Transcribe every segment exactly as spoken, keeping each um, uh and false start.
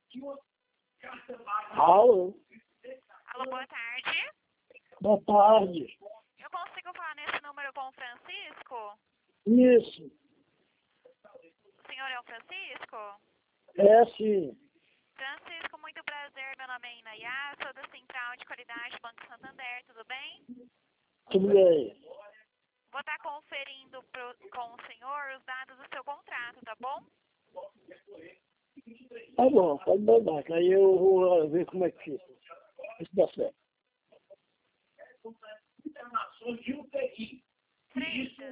Alô? Alô, boa tarde. Boa tarde. Eu consigo falar nesse número com o Francisco? Isso. O senhor é o Francisco? É sim. Francisco, muito prazer. Meu nome é Inayá, sou da Central de Qualidade Banco Santander, tudo bem? Tudo bem. Vou estar conferindo pro, com o senhor os dados do seu contrato, tá bom? Tá bom, pode mandar, que aí eu vou ver como é que fica. Isso dá certo. Freitas.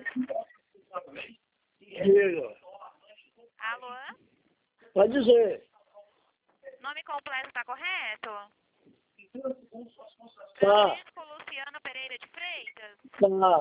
Diga. Alô? Pode dizer. Nome completo tá correto? Tá. Francisco Luciano Pereira de Freitas. Tá.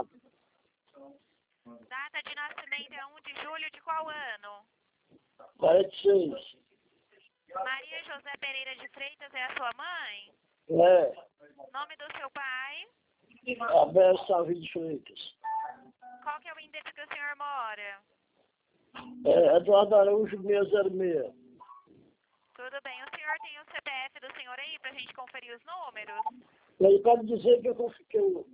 Data de nascimento é um de julho de qual ano? quarenta e seis. Maria José Pereira de Freitas é a sua mãe? É. Nome do seu pai? Abel Salve de Freitas. Qual que é o endereço que o senhor mora? É, Eduardo Araújo seiscentos e seis. Tudo bem. O senhor tem o C P F do senhor aí pra gente conferir os números? E aí pode dizer que eu consegui. Eu...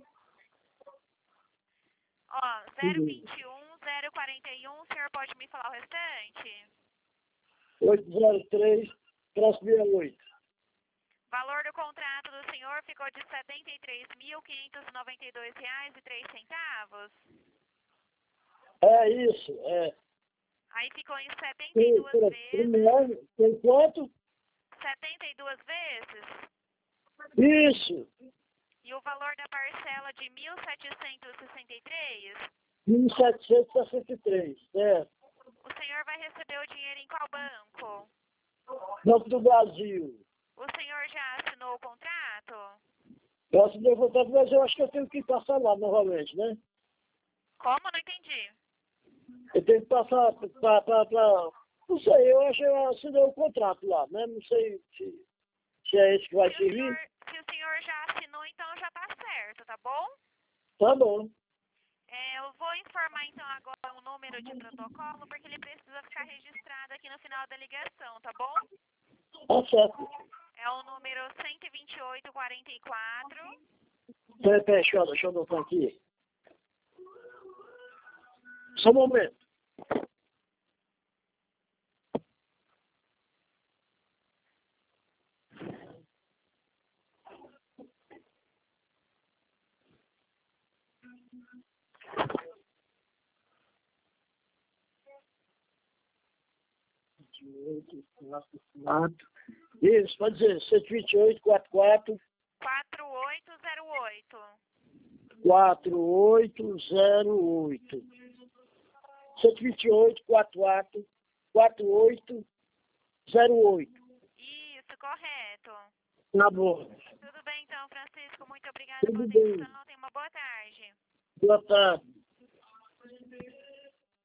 Ó, zero vinte e um, zero quarenta e um, o senhor pode me falar o restante? oito zero três, sessenta e oito. Valor do contrato do senhor ficou de setenta e três mil, quinhentos e noventa e dois reais e três centavos. É isso, é. Aí ficou em setenta e Tem, duas tem, vezes. tem quanto? setenta e duas vezes. Isso. E o valor da parcela de mil setecentos e sessenta e três? mil setecentos e sessenta e três, certo. O senhor vai receber o dinheiro em qual banco? Banco do Brasil. O senhor já assinou o contrato? Eu assinei o contrato, mas eu acho que eu tenho que passar lá novamente, né? Como? Não entendi. Eu tenho que passar para... para, para... Não sei, eu acho que eu assinei o contrato lá, né? Não sei se, se é esse que vai Se o, servir. senhor, se o senhor já assinou, então já tá certo, tá bom? Tá bom. É, eu vou informar então agora o número de protocolo, porque ele precisa ficar registrado aqui no final da ligação, tá bom? Tá certo. É o número cento e vinte e oito, quarenta e quatro. Peraí, peraí, deixa eu, deixa eu anotar aqui. Só um momento. Isso, pode dizer, cento e vinte e oito, quarenta e quatro. quatro oito zero oito. quatro oito zero oito. cento e vinte e oito, quarenta e quatro, quarenta e oito zero oito. Isso, correto. Tá bom. Tudo bem então, Francisco. Muito obrigada pela Tudo bem. atenção. Tenha uma boa tarde. Boa tarde.